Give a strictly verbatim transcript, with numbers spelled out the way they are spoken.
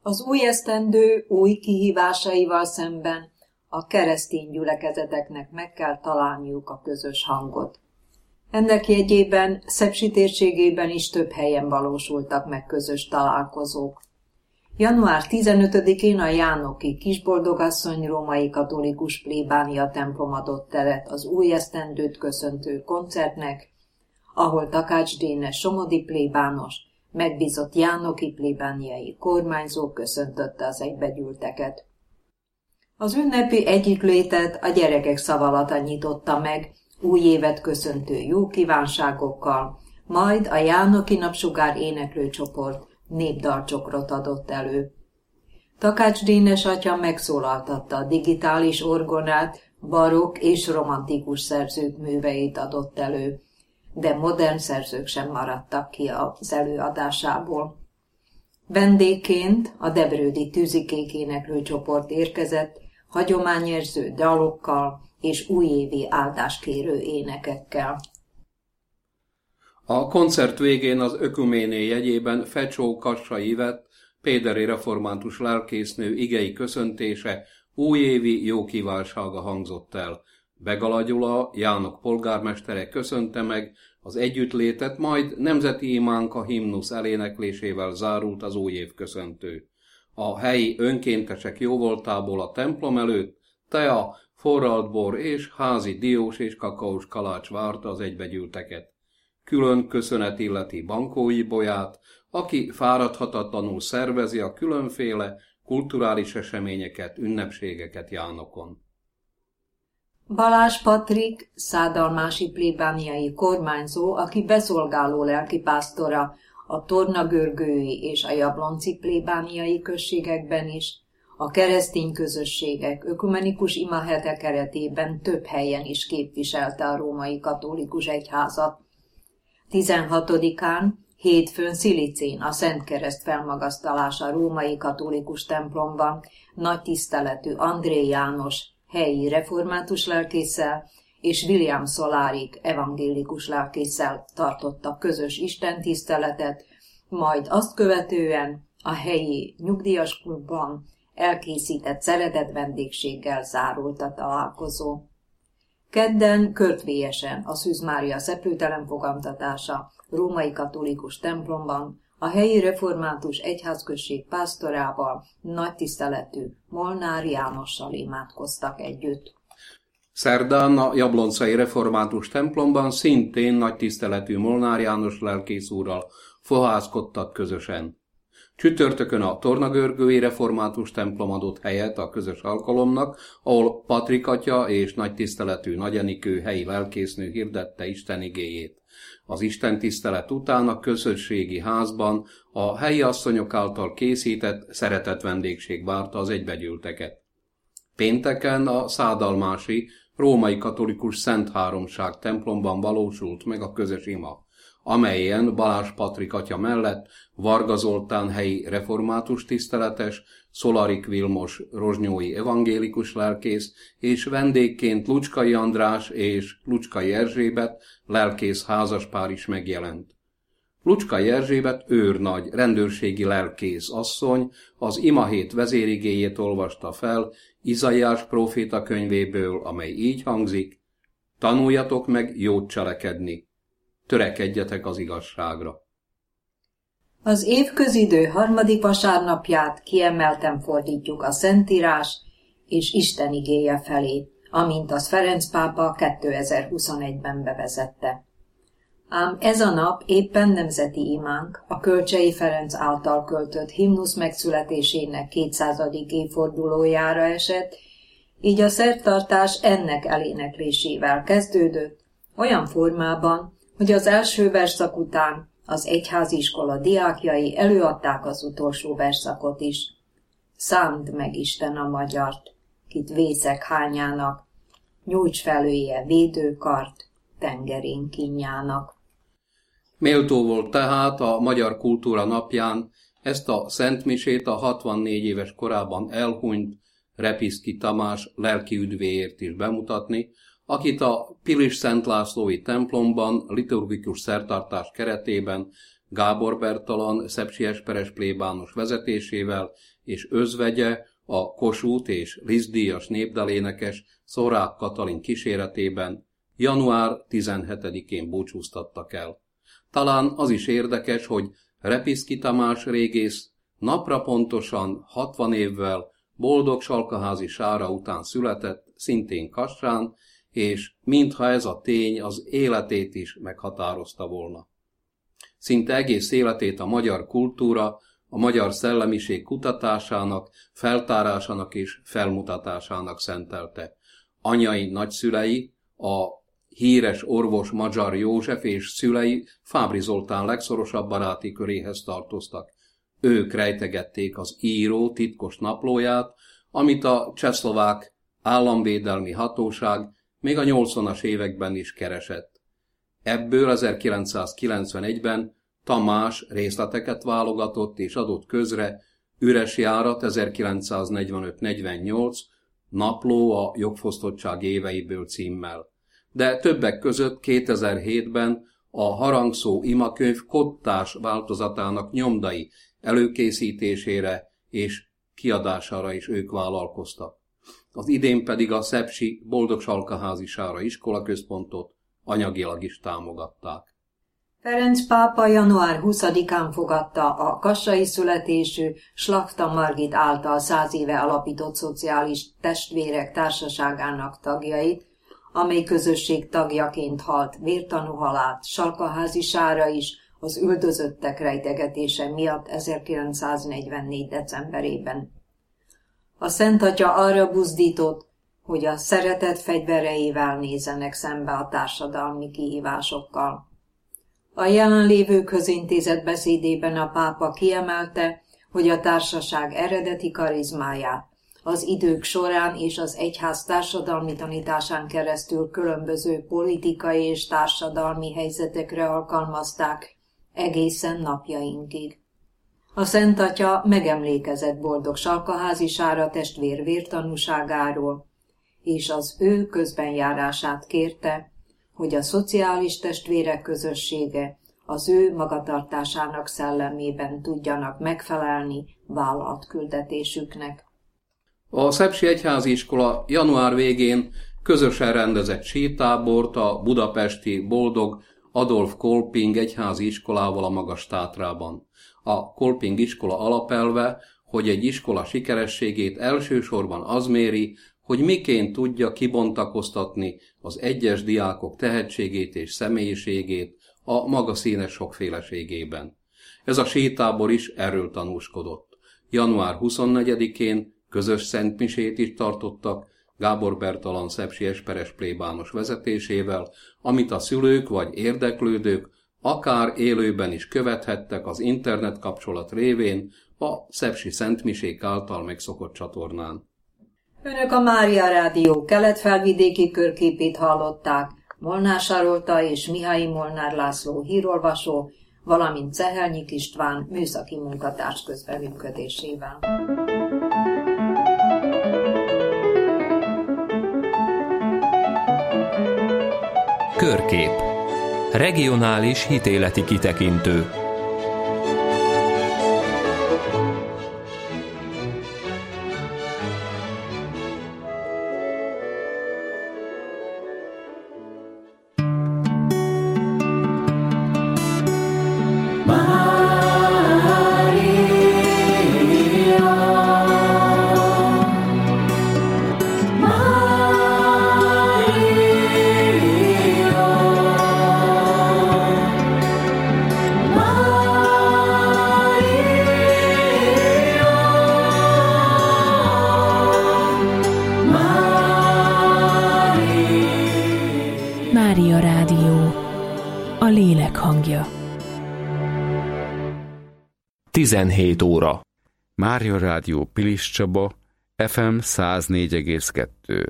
Az új esztendő új kihívásaival szemben a keresztény gyülekezeteknek meg kell találniuk a közös hangot. Ennek jegyében Szepsi térségében is több helyen valósultak meg közös találkozók. január tizenötödikén a Jánoki Kisboldogasszony római katolikus plébánia templom adott teret az új esztendőt köszöntő koncertnek, ahol Takács Dénes somodi plébános, megbízott jánoki plébániai kormányzó köszöntötte az egybegyűlteket. Az ünnepi együttlétet a gyerekek szavalata nyitotta meg, új évet köszöntő jó kívánságokkal, majd a Jánoki Napsugár éneklőcsoport népdalcsokrot adott elő. Takács Dénes atya megszólaltatta a digitális orgonát, barokk és romantikus szerzők műveit adott elő, de modern szerzők sem maradtak ki az előadásából. Vendégként a Debrődi Tűzikék éneklőcsoport érkezett, hagyományérző dalokkal és újévi áldáskérő énekekkel. A koncert végén az ökuméné jegyében Fecsó Kassai Ivett, péderi református lelkésznő igei köszöntése, újévi jó kívánsága hangzott el. Begala Gyula, Jánok polgármestere köszönte meg az együttlétet, majd nemzeti imánk a himnusz eléneklésével zárult az újév köszöntő. A helyi önkéntesek jóvoltából a templom előtt tea, forralt bor és házi diós és kakaós kalács várta az egybegyűlteket. Külön köszönet illeti Bankói Bolyát, aki fáradhatatlanul szervezi a különféle kulturális eseményeket, ünnepségeket Jánokon. Balázs Patrik, szádalmási plébániai kormányzó, aki beszolgáló lelkipásztora a tornagörgői és a jablonci plébániai községekben is, a keresztény közösségek ökumenikus imahete keretében több helyen is képviselte a római katolikus egyházat. tizenhatodikán, hétfőn Szilicén a Szent Kereszt felmagasztalása római katolikus templomban nagy tiszteletű André János helyi református lelkésszel és William Szolárik evangélikus lelkésszel tartotta közös istentiszteletet, majd azt követően a helyi nyugdíjas klubban elkészített szeretett vendégséggel zárult a találkozó. Kedden körtvélyesen a Szűz Mária szeplőtelen fogamtatása római katolikus templomban a helyi református egyházközség pásztorával, nagy tiszteletű Molnár Jánossal imádkoztak együtt. Szerdán a jabloncai református templomban szintén nagy tiszteletű Molnár János lelkész úrral fohászkodtak közösen. Csütörtökön a tornagörgői református templom adott helyet a közös alkalomnak, ahol Patrik atya és nagy tiszteletű Nagy Enikő helyi lelkésznő hirdette Isten igéjét. Az istentisztelet után a közösségi házban a helyi asszonyok által készített szeretett vendégség várta az egybegyűlteket. Pénteken a szádalmási római katolikus Szent Háromság templomban valósult meg a közös ima, amelyen Balázs Patrik atya mellett Varga Zoltán helyi református tiszteletes, Szolarik Vilmos rozsnyói evangélikus lelkész és vendégként Lucskai András és Lucskai Erzsébet lelkész házaspár is megjelent. Lucskai Erzsébet őrnagy rendőrségi lelkész asszony az imahét vezérigéjét olvasta fel Izaiás próféta könyvéből, amely így hangzik: tanuljatok meg jót cselekedni, törekedjetek az igazságra. Az évközidő harmadik vasárnapját kiemelten fordítjuk a Szentírás és Isten igéje felé, amint az Ferenc pápa kétezer-huszonegyben bevezette. Ám ez a nap éppen nemzeti imánk, a Kölcsei Ferenc által költött himnusz megszületésének kétszázadik évfordulójára esett, így a szertartás ennek eléneklésével kezdődött, olyan formában, hogy az első verszak után az egyháziskola diákjai előadták az utolsó verszakot is. Szánd meg Isten a magyart, kit vészek hányának, nyújts felője védőkart, tengerén kínjának. Méltó volt tehát a Magyar Kultúra napján ezt a szentmisét a hatvannégy éves korában elhunyt Repiszky Tamás lelkiüdvéért is bemutatni, akit a Pilis Szent Lászlói templomban liturgikus szertartás keretében Gábor Bertalan szepsi esperes plébános vezetésével, és özvegye, a Kossuth és Liszt-díjas népdalénekes Szorák Katalin kíséretében január tizenhetedikén búcsúztattak el. Talán az is érdekes, hogy Repiszky Tamás régész napra pontosan hatvan évvel Boldog-Salkaházi Sára után született, szintén Kassán, és mintha ez a tény az életét is meghatározta volna. Szinte egész életét a magyar kultúra, a magyar szellemiség kutatásának, feltárásának és felmutatásának szentelte. Anyai nagyszülei, a híres orvos Magyar József és szülei Fábry Zoltán legszorosabb baráti köréhez tartoztak. Ők rejtegették az író titkos naplóját, amit a csehszlovák államvédelmi hatóság még a nyolcvanas években is keresett. Ebből ezerkilencszázkilencvenegyben Tamás részleteket válogatott és adott közre Üres járat ezerkilencszáznegyvenöt negyvennyolc, Napló a jogfosztottság éveiből címmel. De többek között kétezer-hétben a Harangszó imakönyv kottás változatának nyomdai előkészítésére és kiadására is ők vállalkoztak. Az idén pedig a szepsi Boldog-Salkaházi Sára iskolaközpontot anyagilag is támogatták. Ferenc pápa január huszadikán fogadta a kassai születésű Slachta Margit által száz éve alapított szociális testvérek társaságának tagjait, amely közösség tagjaként halt vértanú halált Salkaházi Sára is az üldözöttek rejtegetése miatt ezerkilencszáznegyvennégy decemberében. A Szent Atya arra buzdított, hogy a szeretet fegyvereivel nézzenek szembe a társadalmi kihívásokkal. A jelenlévőkhöz intézett beszédében a pápa kiemelte, hogy a társaság eredeti karizmáját az idők során és az egyház társadalmi tanításán keresztül különböző politikai és társadalmi helyzetekre alkalmazták egészen napjainkig. A Szent Atya megemlékezett Boldog-Salkaházi Sára testvér vértanúságáról, és az ő közbenjárását kérte, hogy a szociális testvérek közössége az ő magatartásának szellemében tudjanak megfelelni vállalt küldetésüknek. A szepsi egyházi iskola január végén közösen rendezett sétábort a budapesti Boldog Adolf Kolping egyházi iskolával a Magas-Tátrában. A Kolping iskola alapelve, hogy egy iskola sikerességét elsősorban az méri, hogy miként tudja kibontakoztatni az egyes diákok tehetségét és személyiségét a maga színes sokféleségében. Ez a sétábor is erről tanúskodott. január huszonnegyedikén közös szentmisét is tartottak Gábor Bertalan szepsi esperes plébános vezetésével, amit a szülők vagy érdeklődők akár élőben is követhettek az internet kapcsolat révén a szepsi szentmisék által megszokott csatornán. Önök a Mária Rádió kelet-felvidéki körképét hallották, Molnár Sarolta és Mihály Molnár László hírolvasó, valamint Cehelnyik István műszaki munkatárs közreműködésével. Körkép. Regionális hitéleti kitekintő. Mária Rádió, a lélek hangja. tizenhét óra. Mária Rádió Pilis Csaba, ef em száz négy egész kettő.